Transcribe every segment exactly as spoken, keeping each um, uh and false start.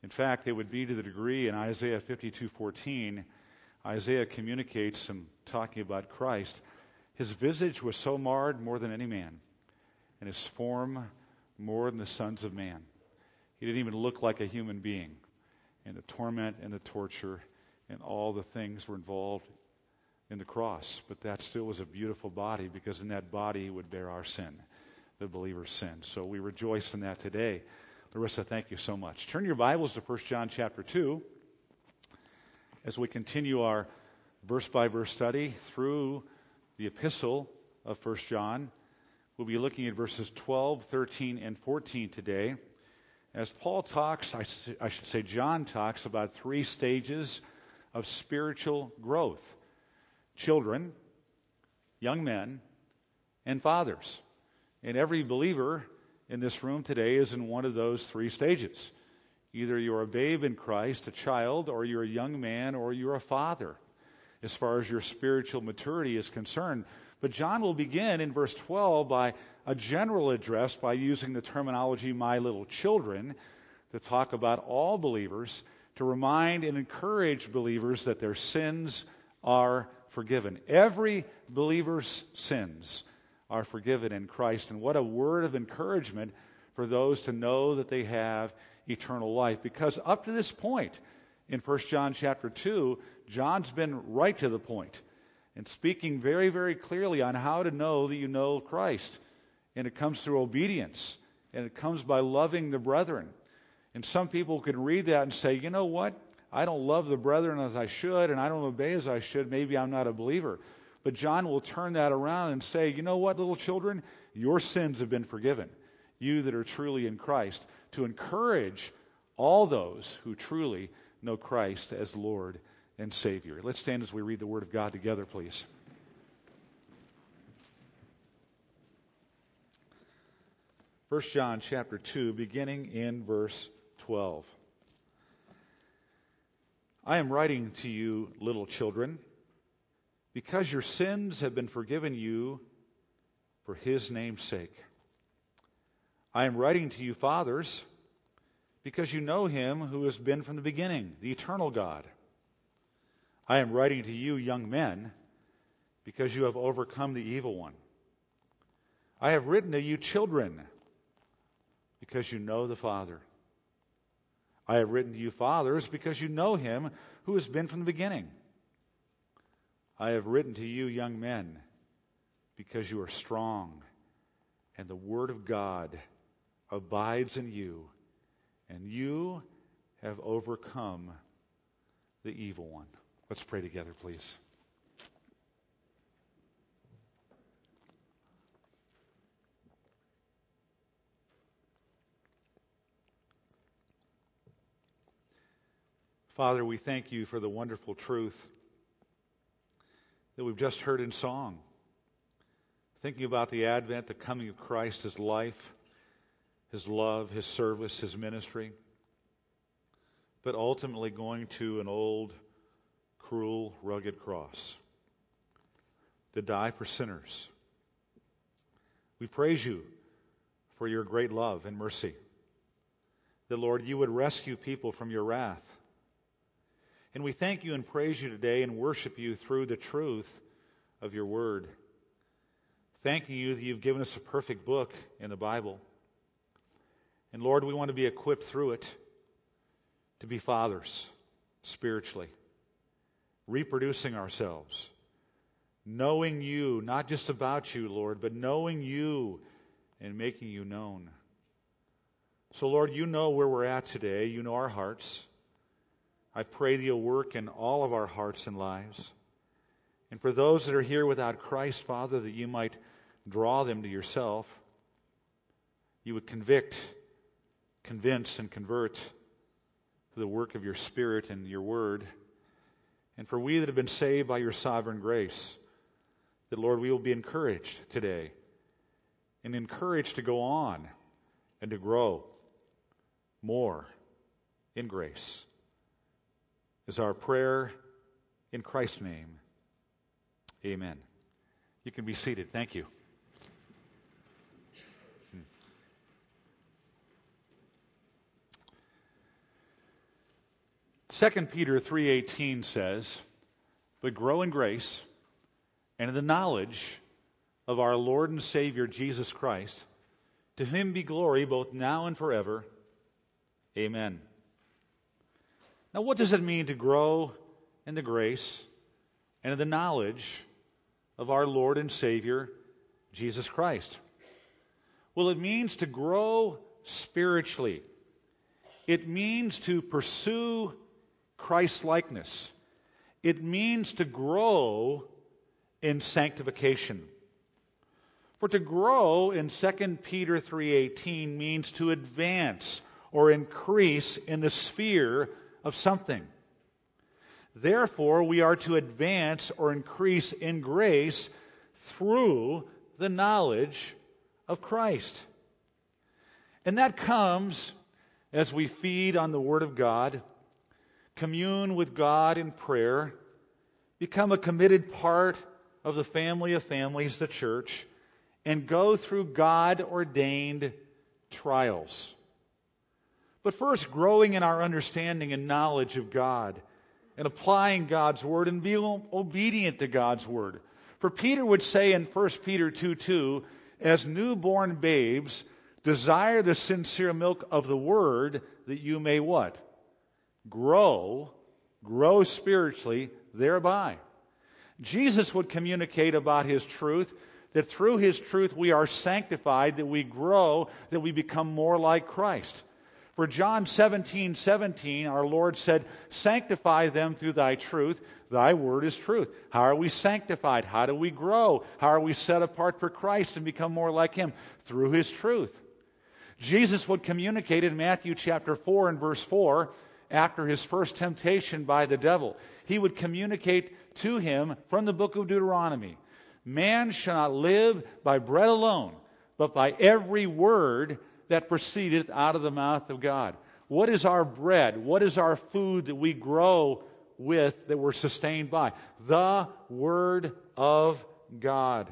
In fact, it would be to the degree in Isaiah fifty-two fourteen, Isaiah communicates him talking about Christ. His visage was so marred more than any man, and his form more than the sons of man. He didn't even look like a human being. And the torment and the torture and all the things were involved in the cross. But that still was a beautiful body, because in that body he would bear our sin, the believer's sin. So we rejoice in that today. Larissa, thank you so much. Turn your Bibles to First John chapter two as we continue our verse-by-verse study through the epistle of First John. We'll be looking at verses twelve, thirteen, and fourteen today. As Paul talks, I should say John talks about three stages of spiritual growth: children, young men, and fathers. And every believer in this room today is in one of those three stages. Either you're a babe in Christ, a child, or you're a young man, or you're a father, as far as your spiritual maturity is concerned. But John will begin in verse twelve by a general address by using the terminology "my little children" to talk about all believers, to remind and encourage believers that their sins are forgiven. Every believer's sins are forgiven in Christ. And what a word of encouragement for those to know that they have eternal life. Because up to this point in First John chapter two, John's been right to the point and speaking very, very clearly on how to know that you know Christ. And it comes through obedience, and it comes by loving the brethren. And some people can read that and say, you know what? I don't love the brethren as I should, and I don't obey as I should. Maybe I'm not a believer. But John will turn that around and say, you know what, little children? Your sins have been forgiven, you that are truly in Christ, to encourage all those who truly know Christ as Lord and Savior. Let's stand as we read the Word of God together, please. First John chapter two, beginning in verse twelve. I am writing to you, little children, because your sins have been forgiven you for His name's sake. I am writing to you, fathers, because you know Him who has been from the beginning, the eternal God. I am writing to you, young men, because you have overcome the evil one. I have written to you, children, because you know the Father. I have written to you, fathers, because you know Him who has been from the beginning. I have written to you, young men, because you are strong, and the Word of God abides in you, and you have overcome the evil one. Let's pray together, please. Father, we thank you for the wonderful truth that we've just heard in song. Thinking about the advent, the coming of Christ, His life, His love, His service, His ministry, but ultimately going to an old, cruel, rugged cross to die for sinners. We praise you for your great love and mercy, that, Lord, you would rescue people from your wrath. And we thank you and praise you today and worship you through the truth of your word. Thanking you that you've given us a perfect book in the Bible. And Lord, we want to be equipped through it to be fathers spiritually, reproducing ourselves, knowing you, not just about you, Lord, but knowing you and making you known. So Lord, you know where we're at today. You know our hearts. I pray that you'll work in all of our hearts and lives. And for those that are here without Christ, Father, that you might draw them to yourself. You would convict, convince, and convert to the work of your Spirit and your Word. And for we that have been saved by your sovereign grace, that, Lord, we will be encouraged today and encouraged to go on and to grow more in grace. Is our prayer in Christ's name. Amen. You can be seated. Thank you. Second Peter three eighteen says, "But grow in grace and in the knowledge of our Lord and Savior Jesus Christ. To him be glory both now and forever. Amen." Now, what does it mean to grow in the grace and in the knowledge of our Lord and Savior Jesus Christ? Well, it means to grow spiritually. It means to pursue Christ-likeness. It means to grow in sanctification. For to grow in Second Peter three eighteen means to advance or increase in the sphere of something. Therefore, we are to advance or increase in grace through the knowledge of Christ. And that comes as we feed on the Word of God, commune with God in prayer, become a committed part of the family of families, the church, and go through God-ordained trials. But first, growing in our understanding and knowledge of God and applying God's Word and being obedient to God's Word. For Peter would say in First Peter two two, "As newborn babes, desire the sincere milk of the Word that you may" what? Grow, grow spiritually thereby. Jesus would communicate about His truth, that through His truth we are sanctified, that we grow, that we become more like Christ. For John seventeen seventeen, our Lord said, "Sanctify them through thy truth. Thy word is truth." How are we sanctified? How do we grow? How are we set apart for Christ and become more like Him? Through His truth. Jesus would communicate in Matthew chapter four and verse four, after His first temptation by the devil. He would communicate to him from the book of Deuteronomy, "Man shall not live by bread alone, but by every word that proceedeth out of the mouth of God." What is our bread? What is our food that we grow with, that we're sustained by? The Word of God.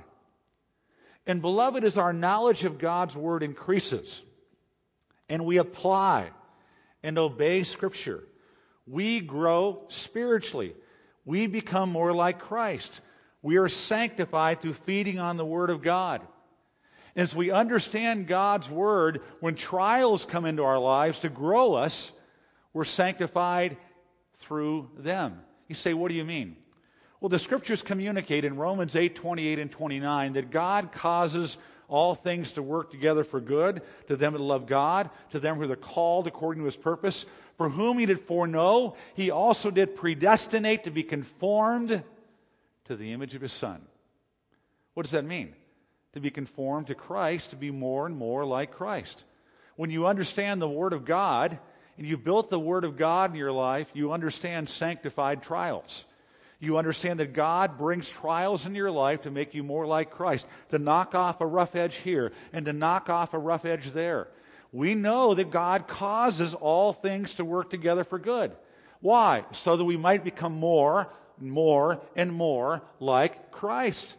And beloved, as our knowledge of God's Word increases, and we apply and obey Scripture, we grow spiritually. We become more like Christ. We are sanctified through feeding on the Word of God. As we understand God's Word, when trials come into our lives to grow us, we're sanctified through them. You say, what do you mean? Well, the Scriptures communicate in Romans eight twenty-eight and twenty-nine that God causes all things to work together for good to them that love God, to them who are called according to His purpose. For whom He did foreknow, He also did predestinate to be conformed to the image of His Son. What does that mean? To be conformed to Christ, to be more and more like Christ. When you understand the Word of God, and you've built the Word of God in your life, you understand sanctified trials. You understand that God brings trials in your life to make you more like Christ, to knock off a rough edge here and to knock off a rough edge there. We know that God causes all things to work together for good. Why? So that we might become more, more, and more like Christ.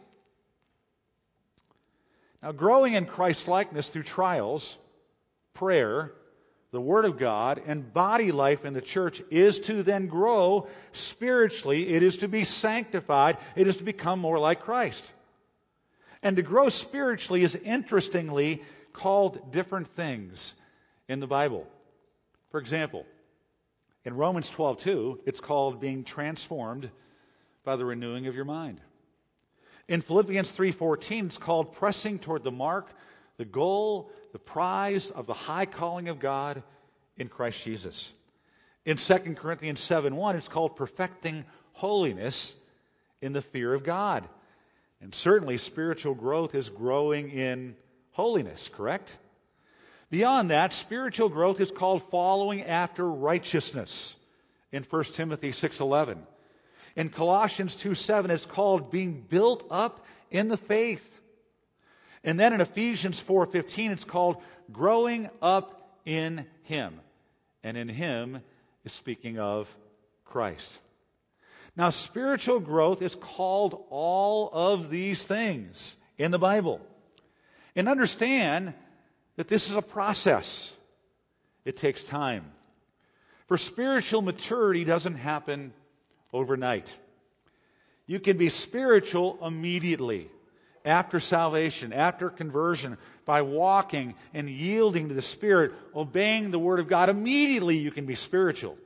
Now, growing in Christ-likeness through trials, prayer, the Word of God, and body life in the church is to then grow spiritually. It is to be sanctified. It is to become more like Christ. And to grow spiritually is interestingly called different things in the Bible. For example, in Romans twelve two, it's called being transformed by the renewing of your mind. In Philippians three fourteen, it's called pressing toward the mark, the goal, the prize of the high calling of God in Christ Jesus. In Second Corinthians seven one, it's called perfecting holiness in the fear of God. And certainly spiritual growth is growing in holiness, correct? Beyond that, spiritual growth is called following after righteousness in First Timothy six eleven. In Colossians two seven, it's called being built up in the faith. And then in Ephesians four fifteen, it's called growing up in Him. And in Him is speaking of Christ. Now, spiritual growth is called all of these things in the Bible. And understand that this is a process. It takes time. For spiritual maturity doesn't happen overnight. You can be spiritual immediately, after salvation, after conversion, by walking and yielding to the Spirit, obeying the Word of God. Immediately you can be spiritual.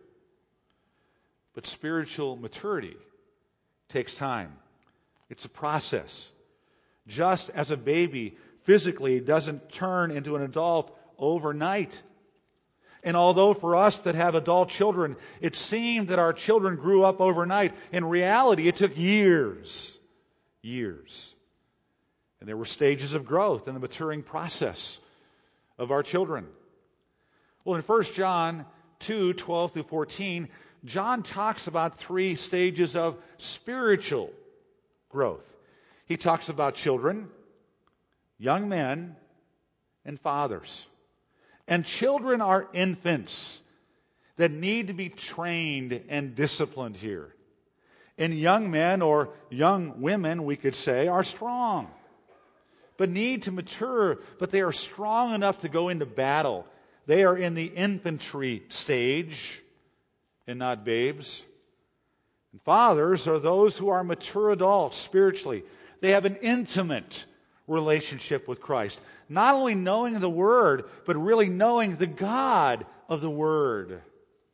But spiritual maturity takes time. It's a process. Just as a baby physically doesn't turn into an adult overnight. And although for us that have adult children, it seemed that our children grew up overnight, in reality it took years. Years. And there were stages of growth in the maturing process of our children. Well, in First John two, twelve through fourteen, John talks about three stages of spiritual growth. He talks about children, young men, and fathers. And children are infants that need to be trained and disciplined here. And young men, or young women, we could say, are strong, but need to mature, but they are strong enough to go into battle. They are in the infantry stage and not babes. And fathers are those who are mature adults spiritually. They have an intimate relationship with Christ. Not only knowing the Word, but really knowing the God of the Word.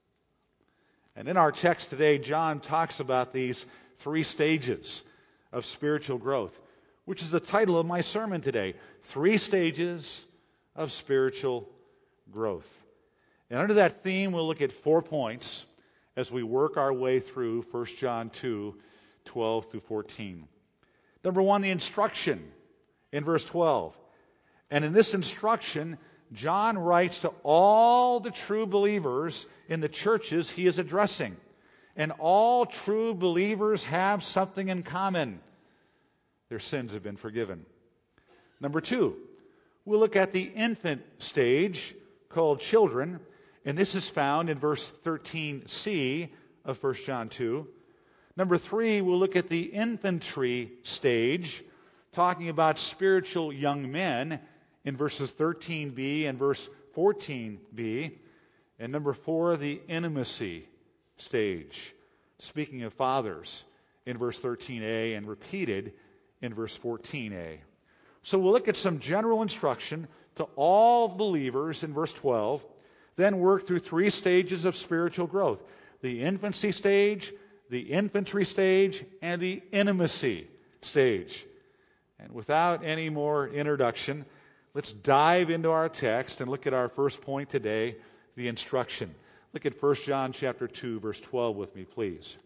And in our text today, John talks about these three stages of spiritual growth, which is the title of my sermon today. Three stages of spiritual growth. And under that theme, we'll look at four points as we work our way through First John two, twelve through fourteen. Number one, the instruction in verse twelve. And in this instruction, John writes to all the true believers in the churches he is addressing. And all true believers have something in common. Their sins have been forgiven. Number two, we'll look at the infant stage called children. And this is found in verse thirteen c of First John two. Number three, we'll look at the infantry stage, talking about spiritual young men in verses thirteen b and verse fourteen b. And number four, the intimacy stage, speaking of fathers in verse thirteen a and repeated in verse fourteen a. So we'll look at some general instruction to all believers in verse twelve, then work through three stages of spiritual growth: the infancy stage, the infantry stage, and the intimacy stage. And without any more introduction, let's dive into our text and look at our first point today, the instruction. Look at First John chapter two, verse twelve with me, please.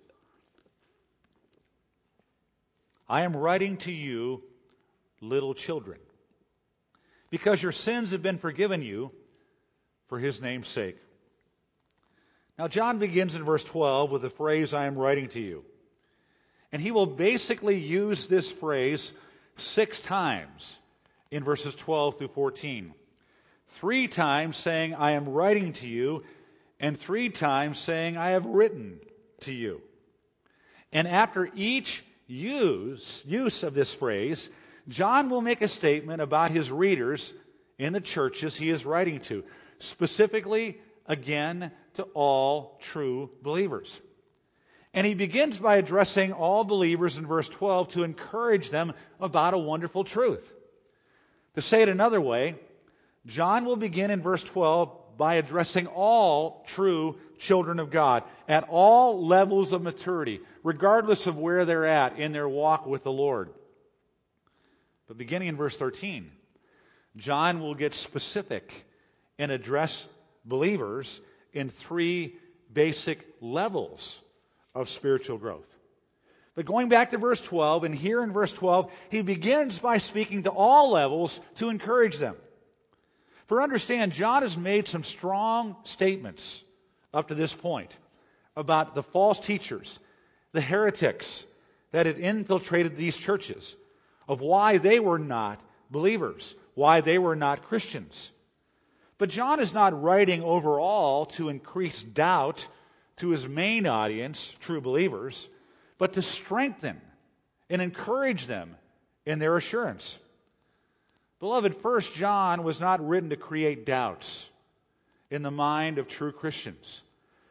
I am writing to you, little children, because your sins have been forgiven you for his name's sake. Now, John begins in verse twelve with the phrase, I am writing to you. And he will basically use this phrase six times in verses twelve through fourteen. Three times saying, I am writing to you, and three times saying, I have written to you. And after each use, use of this phrase, John will make a statement about his readers in the churches he is writing to, specifically, again, to all true believers. And he begins by addressing all believers in verse twelve to encourage them about a wonderful truth. To say it another way, John will begin in verse twelve by addressing all true children of God at all levels of maturity, regardless of where they're at in their walk with the Lord. But beginning in verse thirteen, John will get specific and address believers in three basic levels of spiritual growth. But going back to verse twelve, and here in verse twelve, he begins by speaking to all levels to encourage them. For understand, John has made some strong statements up to this point about the false teachers, the heretics that had infiltrated these churches, of why they were not believers, why they were not Christians. But John is not writing overall to increase doubt to his main audience, true believers, but to strengthen and encourage them in their assurance. Beloved, First John was not written to create doubts in the mind of true Christians,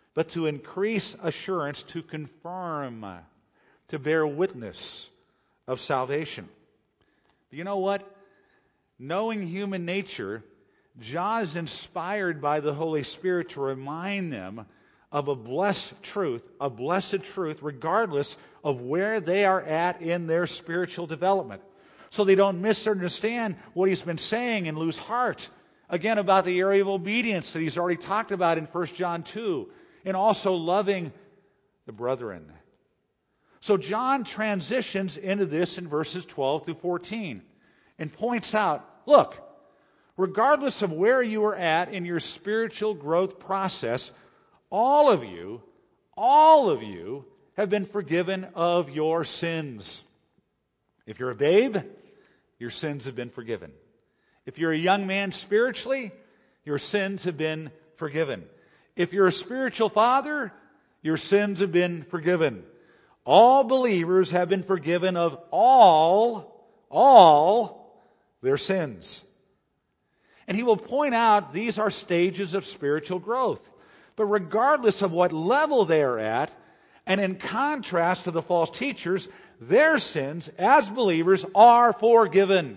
but to increase assurance, to confirm, to bear witness of salvation. You know what? Knowing human nature, John is inspired by the Holy Spirit to remind them of a blessed truth, a blessed truth, regardless of where they are at in their spiritual development. So they don't misunderstand what he's been saying and lose heart. Again, about the area of obedience that he's already talked about in First John two, and also loving the brethren. So John transitions into this in verses twelve through fourteen and points out, look, regardless of where you are at in your spiritual growth process, all of you, all of you have been forgiven of your sins. If you're a babe, your sins have been forgiven. If you're a young man spiritually, your sins have been forgiven. If you're a spiritual father, your sins have been forgiven. All believers have been forgiven of all, all their sins. And he will point out these are stages of spiritual growth. But regardless of what level they are at, and in contrast to the false teachers, their sins as believers are forgiven.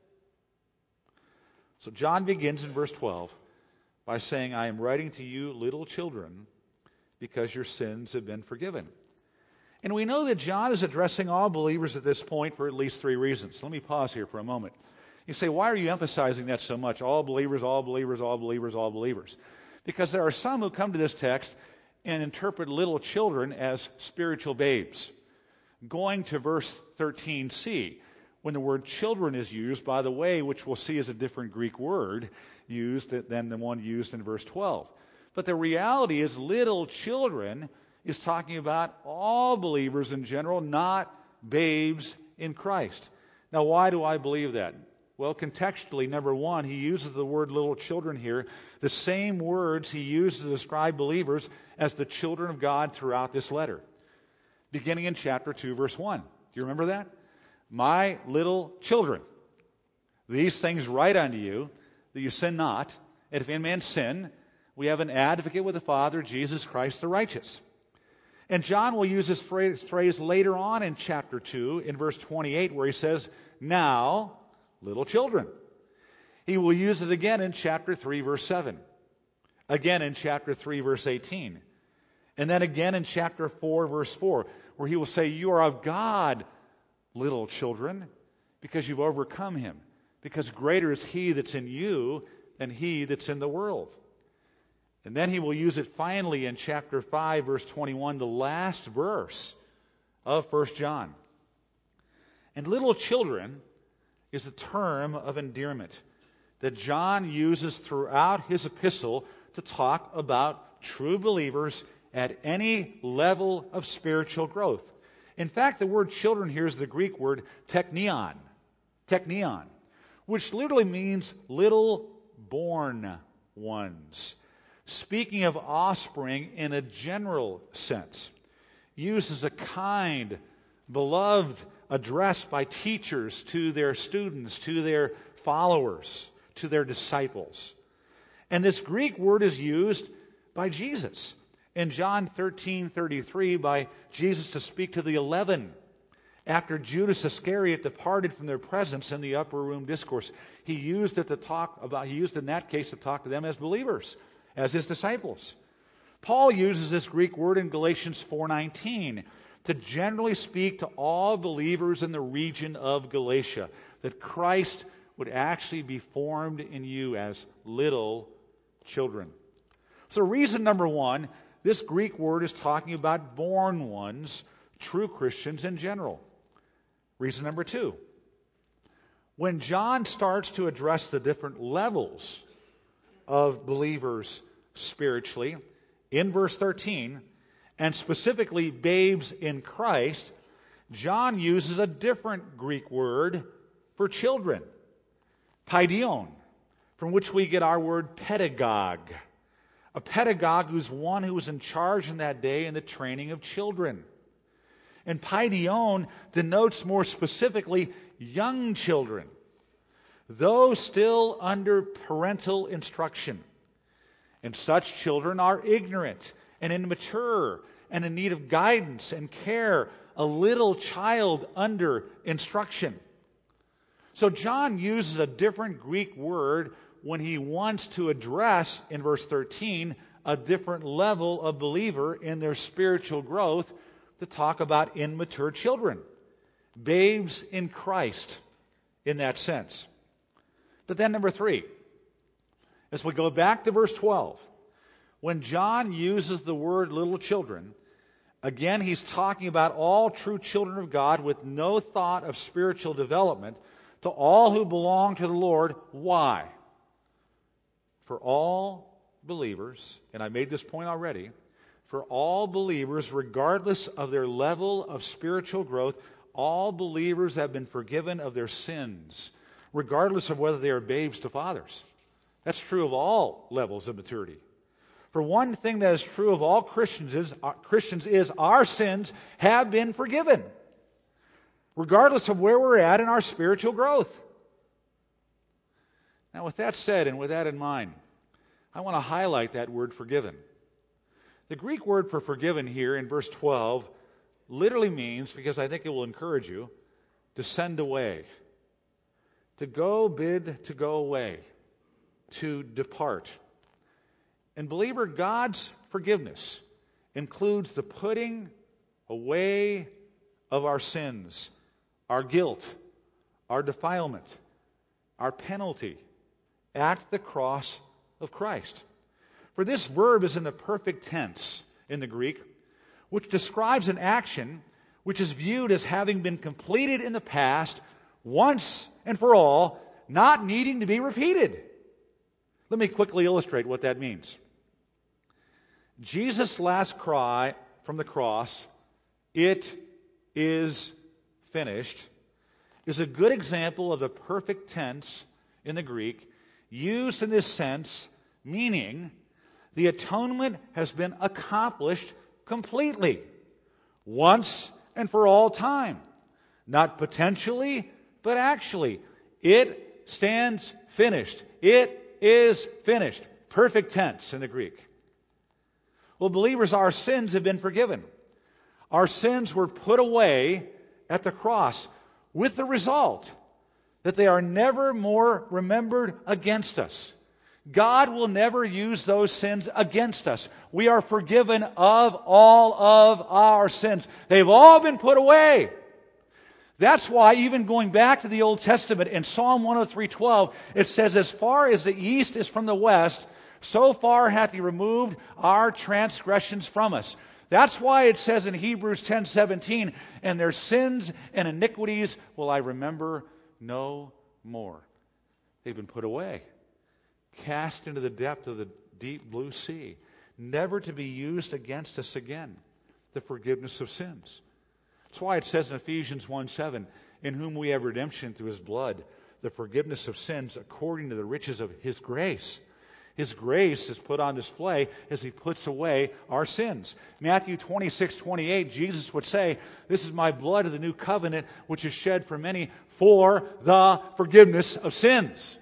So John begins in verse twelve by saying, I am writing to you, little children, because your sins have been forgiven. And we know that John is addressing all believers at this point for at least three reasons. Let me pause here for a moment. You say, why are you emphasizing that so much? All believers, all believers, all believers, all believers. Because there are some who come to this text and interpret little children as spiritual babes. Going to verse thirteen c, when the word children is used, by the way, which we'll see is a different Greek word used than the one used in verse twelve. But the reality is little children is talking about all believers in general, not babes in Christ. Now, why do I believe that? Well, contextually, number one, he uses the word little children here, the same words he used to describe believers as the children of God throughout this letter. Beginning in chapter two, verse one. Do you remember that? My little children, these things write unto you, that you sin not. And if any man sin, we have an advocate with the Father, Jesus Christ the righteous. And John will use this phrase, phrase later on in chapter two, in verse twenty-eight, where he says, now, little children. He will use it again in chapter three, verse seven. Again in chapter three, verse eighteen. And then again in chapter four, verse four, where he will say, you are of God, little children, because you've overcome him. Because greater is he that's in you than he that's in the world. And then he will use it finally in chapter five, verse twenty-one, the last verse of First John. And little children is a term of endearment that John uses throughout his epistle to talk about true believers at any level of spiritual growth. In fact, the word children here is the Greek word teknion, teknion, which literally means little born ones. Speaking of offspring in a general sense, used as a kind, beloved address by teachers to their students, to their followers, to their disciples. And this Greek word is used by Jesus. In John thirteen thirty-three, by Jesus to speak to the eleven, after Judas Iscariot departed from their presence in the upper room discourse, he used it to talk about. He used in that case to talk to them as believers, as his disciples. Paul uses this Greek word in Galatians four nineteen to generally speak to all believers in the region of Galatia, that Christ would actually be formed in you as little children. So reason number one, this Greek word is talking about born ones, true Christians in general. Reason number two, when John starts to address the different levels of believers spiritually, in verse thirteen, and specifically babes in Christ, John uses a different Greek word for children, paidion, from which we get our word pedagogue. A pedagogue who's one who was in charge in that day in the training of children. And paidion denotes more specifically young children, those still under parental instruction. And such children are ignorant and immature and in need of guidance and care, a little child under instruction. So John uses a different Greek word when he wants to address, in verse thirteen, a different level of believer in their spiritual growth, to talk about immature children, babes in Christ, in that sense. But then number three, as we go back to verse twelve, when John uses the word little children, again he's talking about all true children of God with no thought of spiritual development, to all who belong to the Lord. Why? For all believers, and I made this point already, for all believers, regardless of their level of spiritual growth, all believers have been forgiven of their sins, regardless of whether they are babes to fathers. That's true of all levels of maturity. For one thing that is true of all Christians is, uh, Christians is our sins have been forgiven, regardless of where we're at in our spiritual growth. Now, with that said and with that in mind, I want to highlight that word forgiven. The Greek word for forgiven here in verse twelve literally means, because I think it will encourage you, to send away, to go bid to go away, to depart. And believer, God's forgiveness includes the putting away of our sins, our guilt, our defilement, our penalty at the cross of Christ. For this verb is in the perfect tense in the Greek, which describes an action which is viewed as having been completed in the past once and for all, not needing to be repeated. Let me quickly illustrate what that means. Jesus' last cry from the cross, "It is finished," is a good example of the perfect tense in the Greek, used in this sense, meaning the atonement has been accomplished completely, once and for all time. Not potentially, but actually. It stands finished. It is finished. Perfect tense in the Greek. Well, believers, our sins have been forgiven. Our sins were put away at the cross, with the result that they are never more remembered against us. God will never use those sins against us. We are forgiven of all of our sins. They've all been put away. That's why, even going back to the Old Testament, in Psalm one oh three twelve, it says, "As far as the east is from the west, so far hath He removed our transgressions from us." That's why it says in Hebrews ten seventeen, "And their sins and iniquities will I remember no more." They've been put away, cast into the depth of the deep blue sea, never to be used against us again. The forgiveness of sins. That's why it says in Ephesians one seven, "In whom we have redemption through His blood, the forgiveness of sins according to the riches of His grace." His grace is put on display as He puts away our sins. Matthew twenty-six twenty-eight, Jesus would say, "This is my blood of the new covenant, which is shed for many for the forgiveness of sins."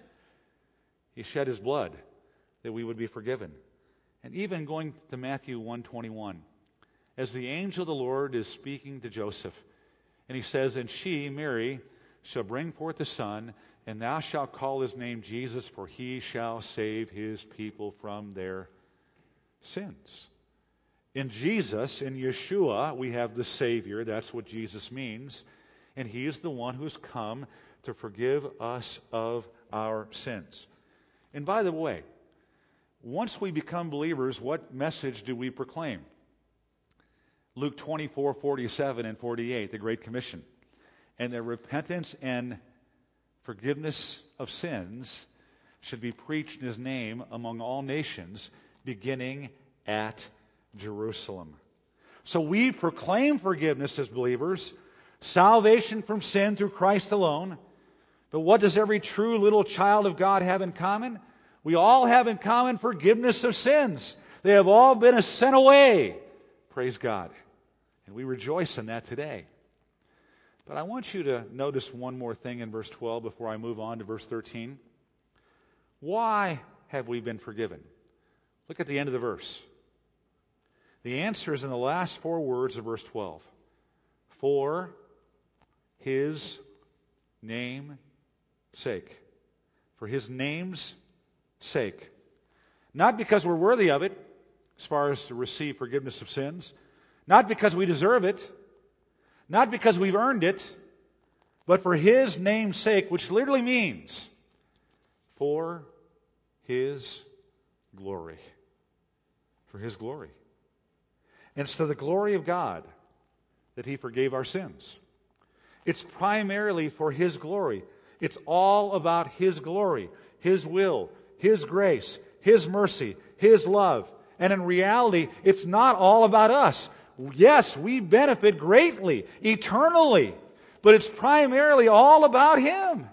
He shed His blood that we would be forgiven. And even going to Matthew one twenty-one, as the angel of the Lord is speaking to Joseph, and he says, "And she, Mary, shall bring forth a son, and thou shalt call his name Jesus, for he shall save his people from their sins." In Jesus, in Yeshua, we have the Savior. That's what Jesus means. And He is the one who's come to forgive us of our sins. And by the way, once we become believers, what message do we proclaim? Luke twenty-four forty-seven and forty-eight, the Great Commission. "And the repentance and forgiveness of sins should be preached in His name among all nations, beginning at Jerusalem." So we proclaim forgiveness as believers, salvation from sin through Christ alone. But what does every true little child of God have in common? We all have in common forgiveness of sins. They have all been sent away. Praise God. And we rejoice in that today. But I want you to notice one more thing in verse twelve before I move on to verse thirteen. Why have we been forgiven? Look at the end of the verse. The answer is in the last four words of verse twelve. For his name's sake. For his name's sake. Not because we're worthy of it, as far as to receive forgiveness of sins. Not because we deserve it. Not because we've earned it. But for his name's sake, which literally means for his glory. For his glory. And it's to the glory of God that he forgave our sins. It's primarily for his glory. It's all about his glory, his will, his grace, his mercy, his love. And in reality, it's not all about us. Yes, we benefit greatly, eternally, but it's primarily all about him.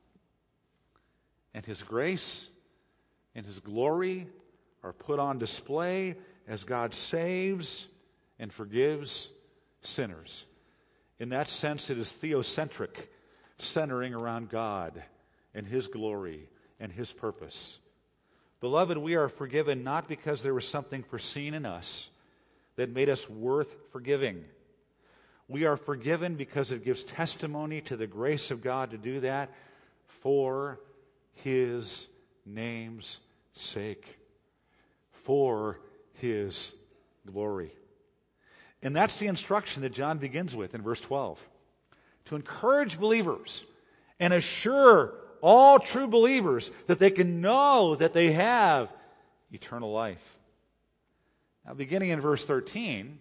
And his grace and his glory are put on display as God saves and forgives sinners. In that sense, it is theocentric, centering around God and his glory and his purpose. Beloved, we are forgiven not because there was something foreseen in us that made us worth forgiving. We are forgiven because it gives testimony to the grace of God to do that for his name's sake. For his glory. And that's the instruction that John begins with in verse twelve. To encourage believers and assure all true believers that they can know that they have eternal life. Now, beginning in verse thirteen,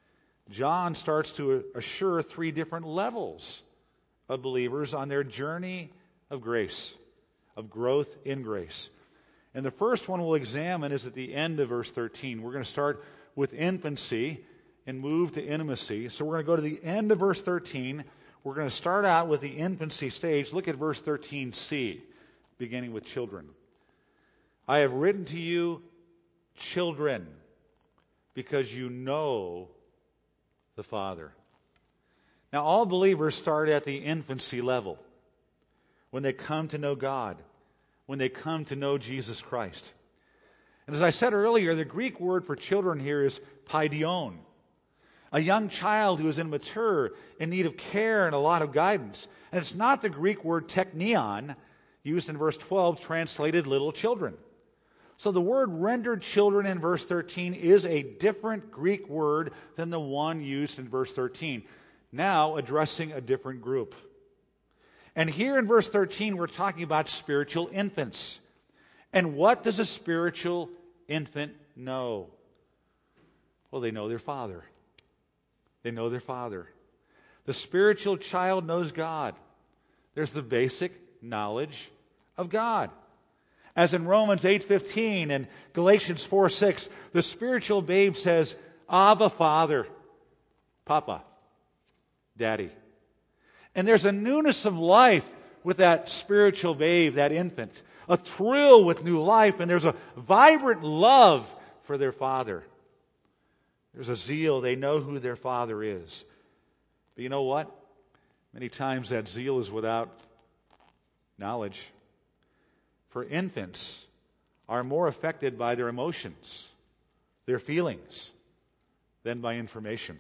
John starts to assure three different levels of believers on their journey of grace, of growth in grace. And the first one we'll examine is at the end of verse thirteen. We're going to start with infancy and move to intimacy. So we're going to go to the end of verse thirteen. We're going to start out with the infancy stage. Look at verse thirteen c, beginning with children. I have written to you, children, because you know the Father. Now, all believers start at the infancy level when they come to know God, when they come to know Jesus Christ. And as I said earlier, the Greek word for children here is paidion, a young child who is immature, in need of care and a lot of guidance. And it's not the Greek word teknion, used in verse twelve, translated little children. So the word rendered children in verse thirteen is a different Greek word than the one used in verse thirteen, now addressing a different group. And here in verse thirteen, we're talking about spiritual infants. And what does a spiritual infant know? Well, they know their father. They know their father. The spiritual child knows God. There's the basic knowledge of God. As in Romans eight fifteen and Galatians four six, the spiritual babe says, Abba, Father, Papa, Daddy. And there's a newness of life with that spiritual babe, that infant. A thrill with new life, and there's a vibrant love for their father. There's a zeal. They know who their father is. But you know what? Many times that zeal is without knowledge. For infants are more affected by their emotions, their feelings, than by information.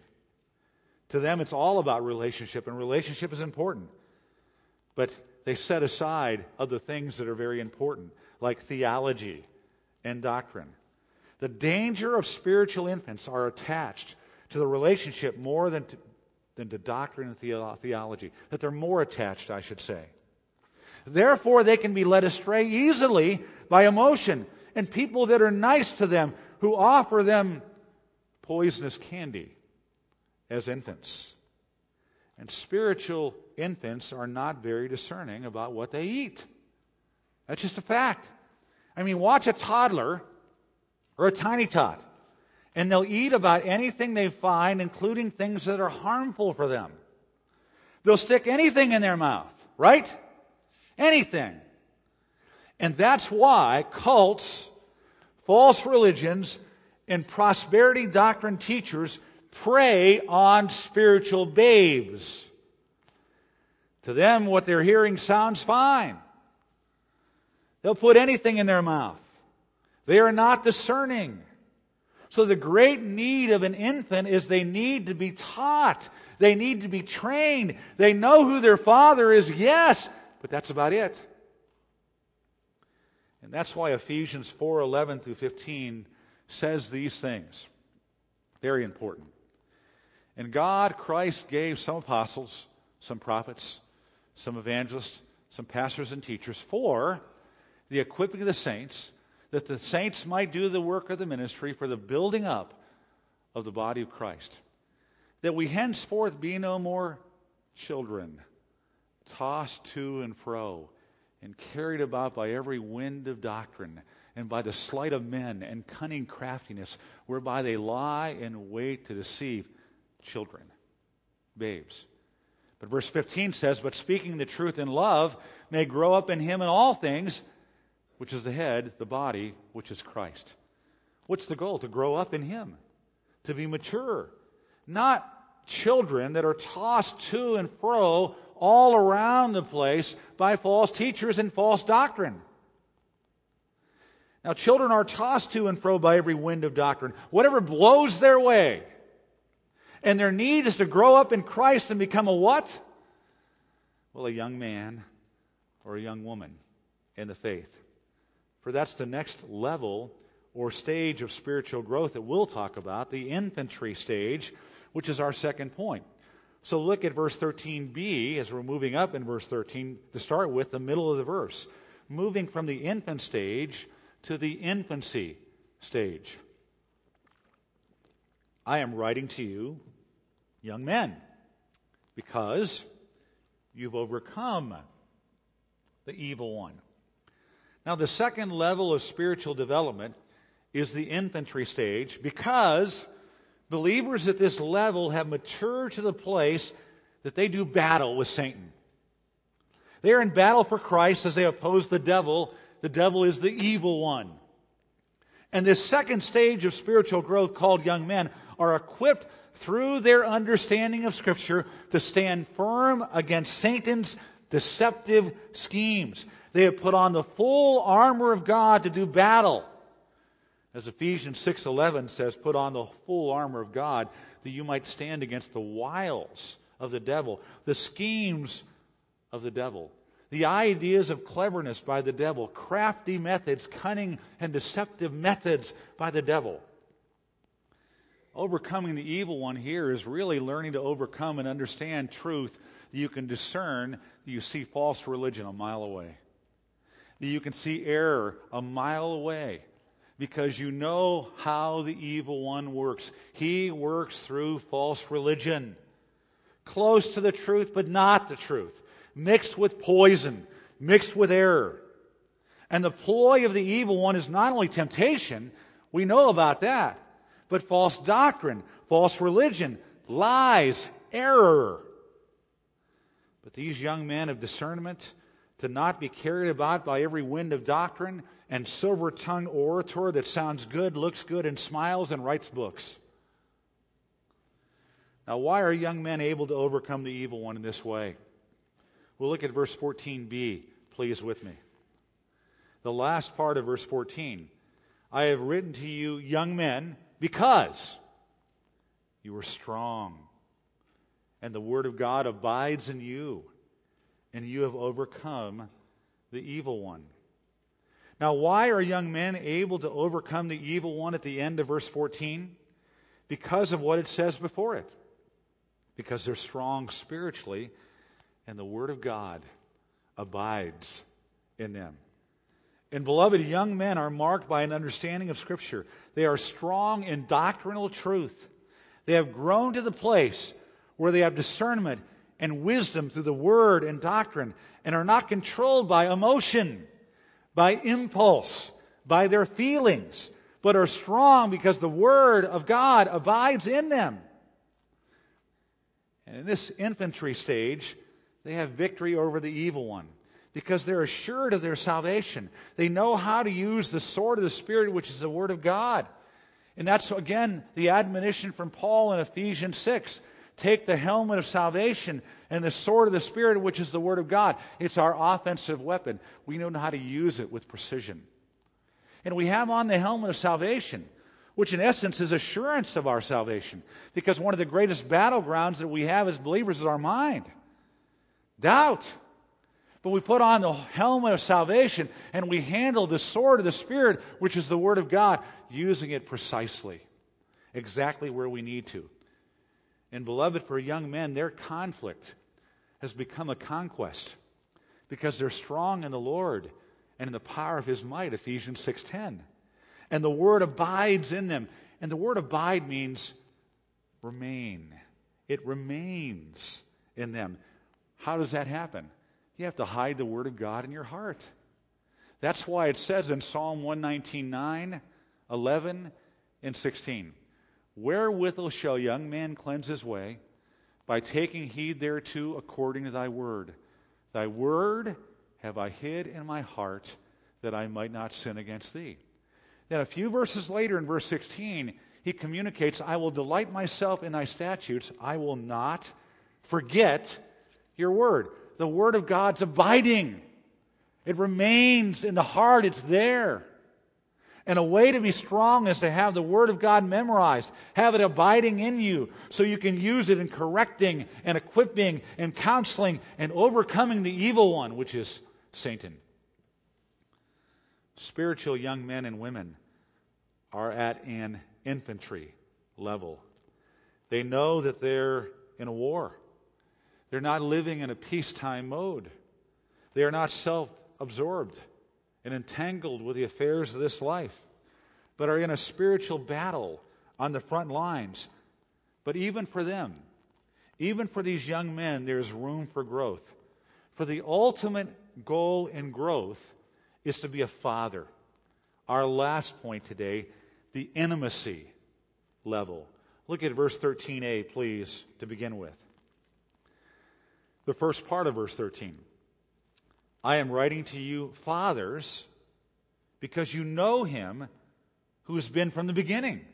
To them, it's all about relationship, and relationship is important. But they set aside other things that are very important, like theology and doctrine. The danger of spiritual infants are attached to the relationship more than to, than to doctrine and theo- theology. That they're more attached, I should say. Therefore, they can be led astray easily by emotion and people that are nice to them, who offer them poisonous candy as infants. And spiritual infants are not very discerning about what they eat. That's just a fact. I mean, watch a toddler or a tiny tot, and they'll eat about anything they find, including things that are harmful for them. They'll stick anything in their mouth, right? Anything. And that's why cults, false religions, and prosperity doctrine teachers prey on spiritual babes. To them, what they're hearing sounds fine. They'll put anything in their mouth. They are not discerning. So the great need of an infant is they need to be taught. They need to be trained. They know who their father is, yes, but that's about it. And that's why Ephesians four eleven through fifteen says these things. Very important. And God, Christ, gave some apostles, some prophets, some evangelists, some pastors and teachers for the equipping of the saints, that the saints might do the work of the ministry for the building up of the body of Christ, that we henceforth be no more children, tossed to and fro, and carried about by every wind of doctrine, and by the sleight of men and cunning craftiness, whereby they lie in wait to deceive children, babes. But verse fifteen says, but speaking the truth in love may grow up in him in all things, which is the head, the body, which is Christ. What's the goal? To grow up in him, to be mature, not children that are tossed to and fro all around the place by false teachers and false doctrine. Now, children are tossed to and fro by every wind of doctrine, whatever blows their way. And their need is to grow up in Christ and become a what? Well, a young man or a young woman in the faith. For that's the next level or stage of spiritual growth that we'll talk about, the infantry stage, which is our second point. So look at verse thirteen b as we're moving up in verse thirteen to start with the middle of the verse. Moving from the infant stage to the infancy stage. I am writing to you, young men, because you've overcome the evil one. Now, the second level of spiritual development is the infantry stage, because believers at this level have matured to the place that they do battle with Satan. They are in battle for Christ as they oppose the devil. The devil is the evil one. And this second stage of spiritual growth, called young men, are equipped through their understanding of Scripture to stand firm against Satan's deceptive schemes. They have put on the full armor of God to do battle. As Ephesians six eleven says, put on the full armor of God that you might stand against the wiles of the devil, the schemes of the devil, the ideas of cleverness by the devil, crafty methods, cunning and deceptive methods by the devil. Overcoming the evil one here is really learning to overcome and understand truth that you can discern, that you see false religion a mile away, that you can see error a mile away, because you know how the evil one works. He works through false religion, close to the truth but not the truth, mixed with poison, mixed with error. And the ploy of the evil one is not only temptation, we know about that, but false doctrine, false religion, lies, error. But these young men of discernment, to not be carried about by every wind of doctrine and silver-tongued orator that sounds good, looks good, and smiles and writes books. Now, why are young men able to overcome the evil one in this way? We'll look at verse fourteen b, please, with me. The last part of verse fourteen. I have written to you, young men, because you are strong, and the word of God abides in you, and you have overcome the evil one. Now, why are young men able to overcome the evil one at the end of verse fourteen? Because of what it says before it. Because they're strong spiritually, and the word of God abides in them. And beloved, young men are marked by an understanding of Scripture. They are strong in doctrinal truth. They have grown to the place where they have discernment and wisdom through the Word and doctrine, and are not controlled by emotion, by impulse, by their feelings, but are strong because the Word of God abides in them. And in this infantry stage, they have victory over the evil one, because they're assured of their salvation. They know how to use the sword of the Spirit, which is the Word of God. And that's, again, the admonition from Paul in Ephesians six. Take the helmet of salvation and the sword of the Spirit, which is the Word of God. It's our offensive weapon. We know how to use it with precision. And we have on the helmet of salvation. which in essence is assurance of our salvation. Because one of the greatest battlegrounds that we have as believers is our mind. Doubt. But we put on the helmet of salvation and we handle the sword of the Spirit, which is the Word of God, using it precisely, exactly where we need to. And beloved, for young men, their conflict has become a conquest because they're strong in the Lord and in the power of His might, Ephesians six ten. And the Word abides in them. And the word abide means remain. It remains in them. How does that happen? You have to hide the Word of God in your heart. That's why it says in Psalm one nineteen, nine, eleven, and sixteen, wherewithal shall young man cleanse his way? By taking heed thereto according to thy word. Thy word have I hid in my heart, that I might not sin against thee. Then a few verses later in verse sixteen, he communicates, I will delight myself in thy statutes. I will not forget your word. The word of God's abiding. It remains in the heart. It's there. And a way to be strong is to have the Word of God memorized, have it abiding in you so you can use it in correcting and equipping and counseling and overcoming the evil one, which is Satan. Spiritual young men and women are at an infantry level. They know that they're in a war. They're not living in a peacetime mode. They are not self-absorbed and entangled with the affairs of this life, but are in a spiritual battle on the front lines. But even for them, even for these young men, there's room for growth. For the ultimate goal in growth is to be a father. Our last point today, the intimacy level. Look at verse thirteen a, please, to begin with. The first part of verse thirteen. I am writing to you, fathers, because you know him who has been from the beginning.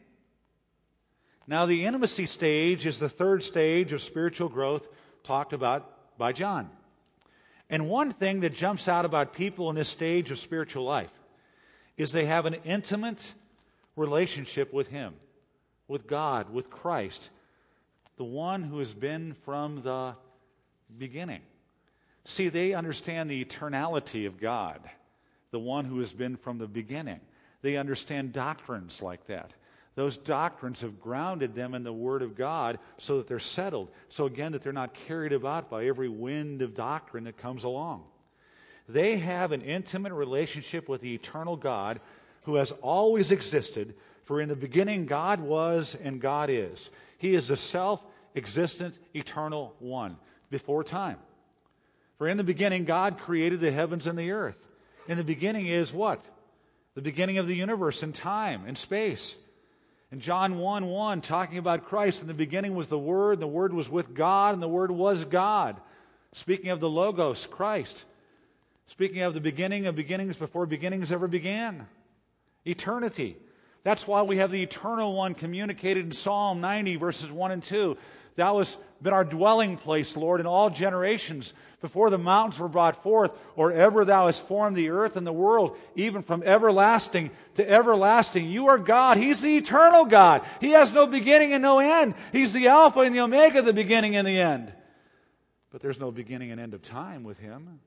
Now, the intimacy stage is the third stage of spiritual growth talked about by John. And one thing that jumps out about people in this stage of spiritual life is they have an intimate relationship with him, with God, with Christ, the one who has been from the beginning. See, they understand the eternality of God, the one who has been from the beginning. They understand doctrines like that. Those doctrines have grounded them in the Word of God so that they're settled. So again, that they're not carried about by every wind of doctrine that comes along. They have an intimate relationship with the eternal God who has always existed. For in the beginning, God was and God is. He is the self-existent, eternal one before time. For in the beginning, God created the heavens and the earth. In the beginning is what? The beginning of the universe in time and space. In John one one, talking about Christ, in the beginning was the Word, and the Word was with God, and the Word was God. Speaking of the Logos, Christ. Speaking of the beginning of beginnings before beginnings ever began. Eternity. That's why we have the Eternal One communicated in Psalm ninety, verses one and two. Thou hast been our dwelling place, Lord, in all generations, before the mountains were brought forth, or ever thou hast formed the earth and the world, even from everlasting to everlasting. You are God. He's the eternal God. He has no beginning and no end. He's the Alpha and the Omega, the beginning and the end. But there's no beginning and end of time with him.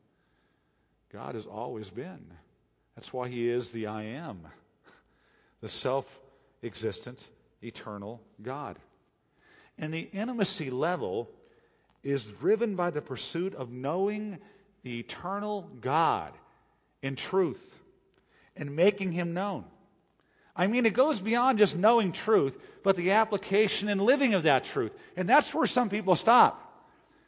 God has always been. That's why he is the I Am, the self-existent, eternal God. And the intimacy level is driven by the pursuit of knowing the eternal God in truth and making him known. I mean, it goes beyond just knowing truth, but the application and living of that truth. And that's where some people stop.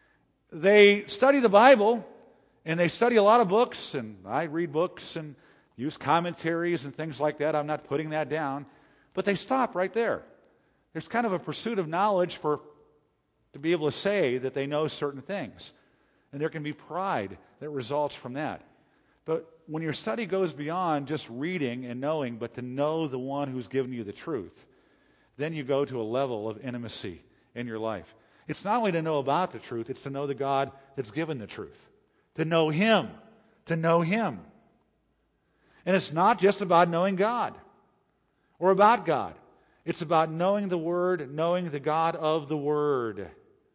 They study the Bible, and they study a lot of books, and I read books and use commentaries and things like that. I'm not putting that down. But they stop right there. There's kind of a pursuit of knowledge for to be able to say that they know certain things. And there can be pride that results from that. But when your study goes beyond just reading and knowing, but to know the one who's given you the truth, then you go to a level of intimacy in your life. It's not only to know about the truth, it's to know the God that's given the truth. To know him. To know him. And it's not just about knowing God or about God. It's about knowing the Word, knowing the God of the Word.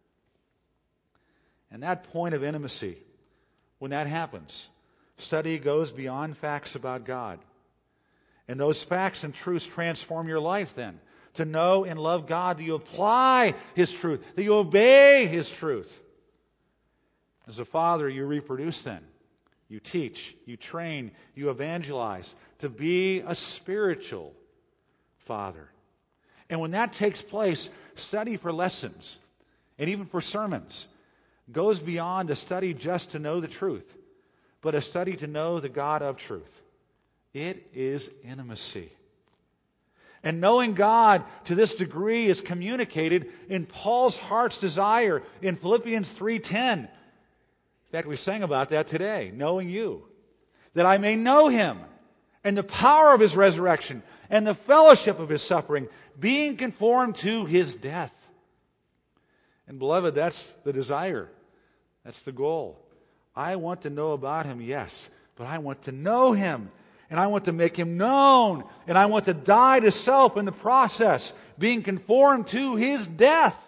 And that point of intimacy, when that happens, study goes beyond facts about God. And those facts and truths transform your life then. To know and love God, that you apply His truth, that you obey His truth. As a father, you reproduce then. You teach, you train, you evangelize to be a spiritual father. And when that takes place, study for lessons and even for sermons goes beyond a study just to know the truth, but a study to know the God of truth. It is intimacy. And knowing God to this degree is communicated in Paul's heart's desire in Philippians three ten. In fact, we sang about that today, knowing you, that I may know Him and the power of His resurrection and the fellowship of His suffering, being conformed to His death. And beloved, that's the desire. That's the goal. I want to know about Him, yes, but I want to know Him. And I want to make Him known. And I want to die to self in the process, being conformed to His death.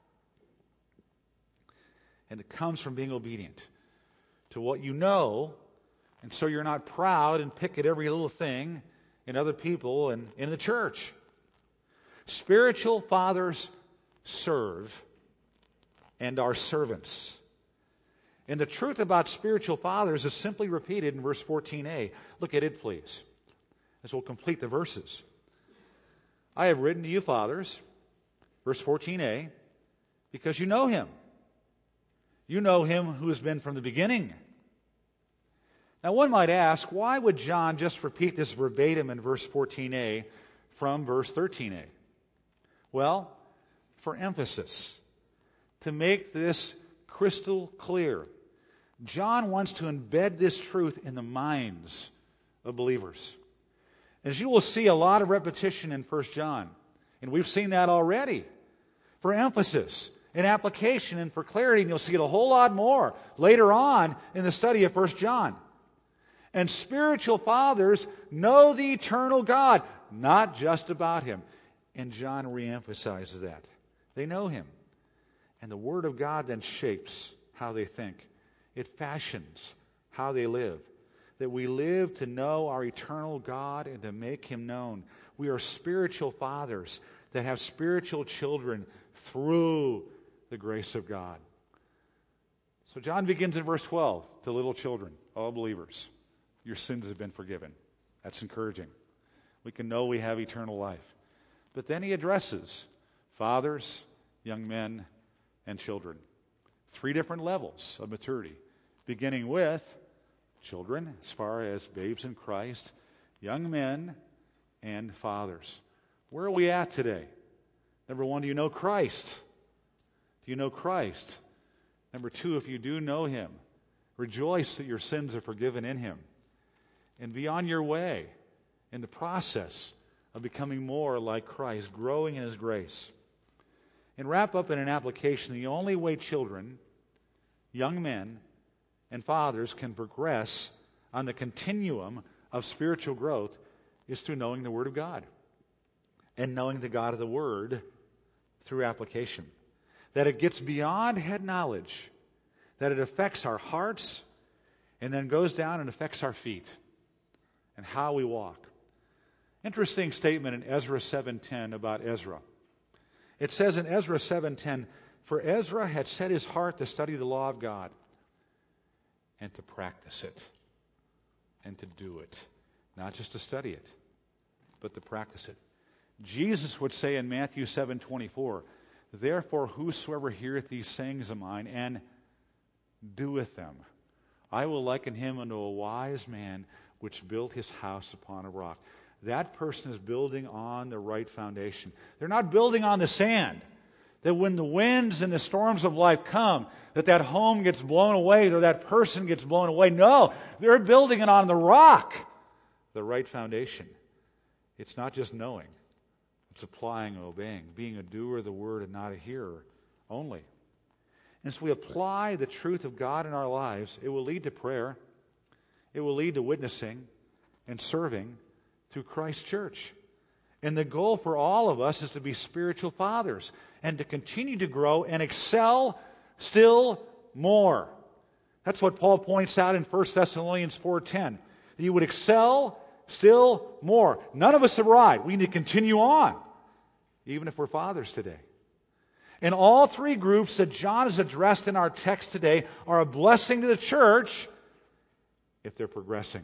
And it comes from being obedient to what you know, and so you're not proud and pick at every little thing in other people and in the church. Spiritual fathers serve and are servants. And the truth about spiritual fathers is simply repeated in verse fourteen a. Look at it, please, as we'll complete the verses. I have written to you, fathers, verse fourteen a, because you know Him. You know Him who has been from the beginning. Now one might ask, why would John just repeat this verbatim in verse fourteen a from verse thirteen a? Well, for emphasis, to make this crystal clear. John wants to embed this truth in the minds of believers. As you will see, a lot of repetition in First John, and we've seen that already. For emphasis, in application, and for clarity, and you'll see it a whole lot more later on in the study of First John. And spiritual fathers know the eternal God, not just about Him. And John reemphasizes that. They know Him. And the Word of God then shapes how they think. It fashions how they live. That we live to know our eternal God and to make Him known. We are spiritual fathers that have spiritual children through the grace of God. So John begins in verse twelve to little children, all believers. Your sins have been forgiven. That's encouraging. We can know we have eternal life. But then he addresses fathers, young men, and children. Three different levels of maturity, beginning with children, as far as babes in Christ, young men, and fathers. Where are we at today? Number one, do you know Christ? Do you know Christ? Number two, if you do know Him, rejoice that your sins are forgiven in Him. And be on your way in the process of becoming more like Christ, growing in His grace. And wrap up in an application, the only way children, young men, and fathers can progress on the continuum of spiritual growth is through knowing the Word of God. And knowing the God of the Word through application. That it gets beyond head knowledge. That it affects our hearts and then goes down and affects our feet and how we walk. Interesting statement in Ezra seven ten about Ezra. It says in Ezra seven ten, for Ezra had set his heart to study the law of God and to practice it and to do it. Not just to study it, but to practice it. Jesus would say in Matthew seven twenty-four, therefore whosoever heareth these sayings of mine and doeth them, I will liken him unto a wise man which built his house upon a rock. That person is building on the right foundation. They're not building on the sand. That when the winds and the storms of life come, that that home gets blown away or that person gets blown away. No, they're building it on the rock, the right foundation. It's not just knowing. It's applying and obeying, being a doer of the word and not a hearer only. And so we apply the truth of God in our lives. It will lead to prayer. It will lead to witnessing and serving through Christ's church. And the goal for all of us is to be spiritual fathers and to continue to grow and excel still more. That's what Paul points out in First Thessalonians four ten. That you would excel still more. None of us have arrived. We need to continue on, even if we're fathers today. And all three groups that John has addressed in our text today are a blessing to the church if they're progressing.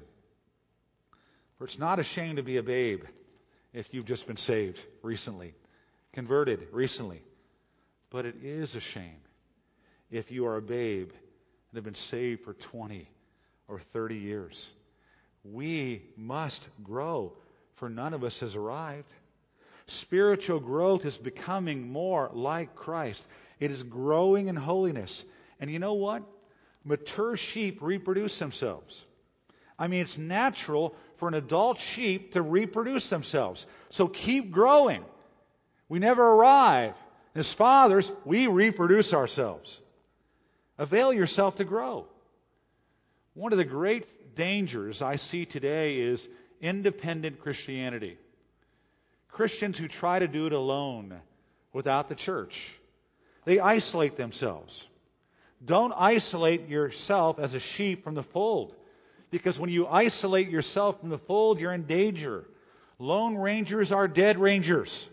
For it's not a shame to be a babe if you've just been saved recently, converted recently. But it is a shame if you are a babe and have been saved for twenty or thirty years. We must grow, for none of us has arrived. Spiritual growth is becoming more like Christ. It is growing in holiness. And you know what? Mature sheep reproduce themselves. I mean, it's natural for an adult sheep to reproduce themselves. So keep growing. We never arrive. As fathers, we reproduce ourselves. Avail yourself to grow. One of the great dangers I see today is independent Christianity. Christians who try to do it alone without the church. They isolate themselves. Don't isolate yourself as a sheep from the fold. Because when you isolate yourself from the fold, you're in danger. Lone rangers are dead rangers.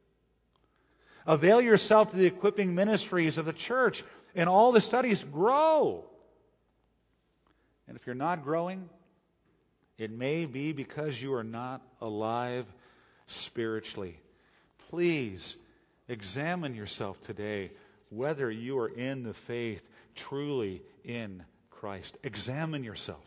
Avail yourself to the equipping ministries of the church. And all the studies, grow. And if you're not growing, it may be because you are not alive spiritually. Please examine yourself today whether you are in the faith, truly in Christ. Examine yourself.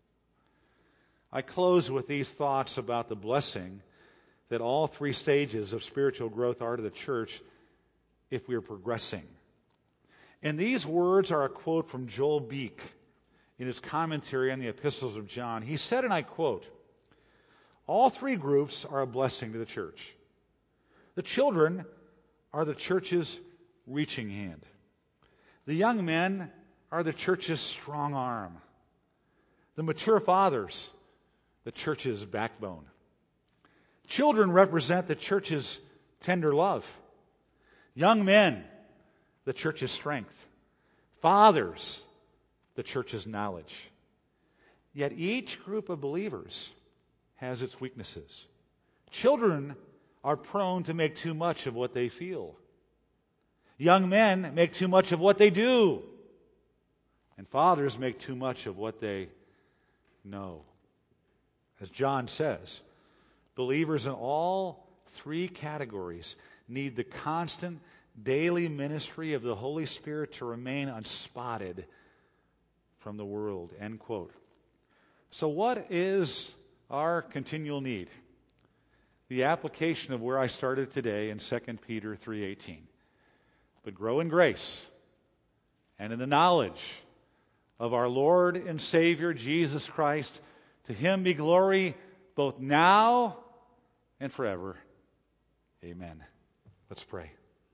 I close with these thoughts about the blessing that all three stages of spiritual growth are to the church if we are progressing. And these words are a quote from Joel Beeke in his commentary on the epistles of John. He said, and I quote, "All three groups are a blessing to the church. The children are the church's reaching hand. The young men are the church's strong arm. The mature fathers, the church's backbone. Children represent the church's tender love. Young men, the church's strength. Fathers, the church's knowledge. Yet each group of believers has its weaknesses. Children are prone to make too much of what they feel. Young men make too much of what they do. And fathers make too much of what they know." As John says, believers in all three categories need the constant daily ministry of the Holy Spirit to remain unspotted from the world. End quote. So what is our continual need? The application of where I started today in Second Peter three eighteen. But grow in grace and in the knowledge of our Lord and Savior Jesus Christ. To Him be glory both now and forever. Amen. Let's pray.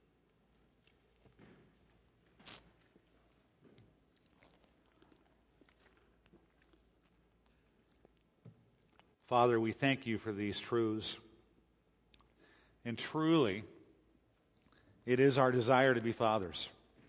Father, we thank you for these truths. And truly, it is our desire to be fathers.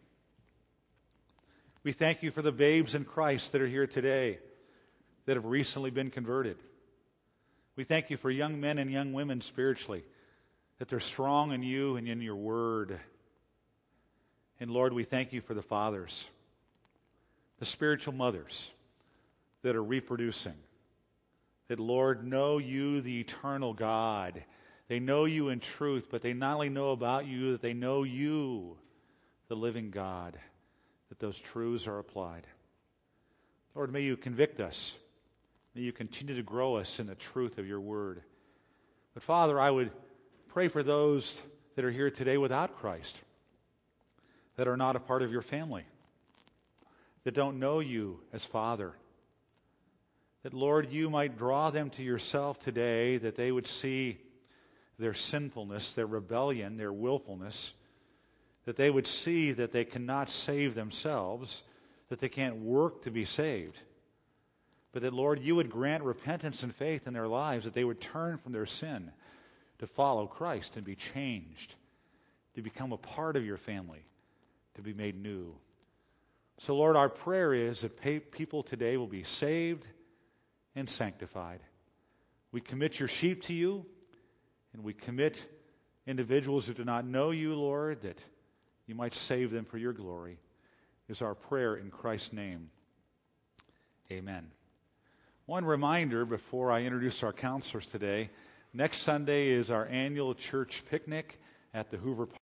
We thank you for the babes in Christ that are here today that have recently been converted. We thank you for young men and young women spiritually, that they're strong in you and in your word. And Lord, we thank you for the fathers, the spiritual mothers that are reproducing, that, Lord, know you, the eternal God. They know you in truth, but they not only know about you, that they know you, the living God, that those truths are applied. Lord, may you convict us. May you continue to grow us in the truth of your word. But Father, I would pray for those that are here today without Christ, that are not a part of your family, that don't know you as Father. That, Lord, you might draw them to yourself today, that they would see their sinfulness, their rebellion, their willfulness, that they would see that they cannot save themselves, that they can't work to be saved. But that, Lord, you would grant repentance and faith in their lives, that they would turn from their sin, to follow Christ and be changed, to become a part of your family, to be made new. So, Lord, our prayer is that people today will be saved and sanctified. We commit your sheep to you, and we commit individuals who do not know you, Lord, that you might save them for your glory, is our prayer in Christ's name. Amen. One reminder before I introduce our counselors today, next Sunday is our annual church picnic at the Hoover Park.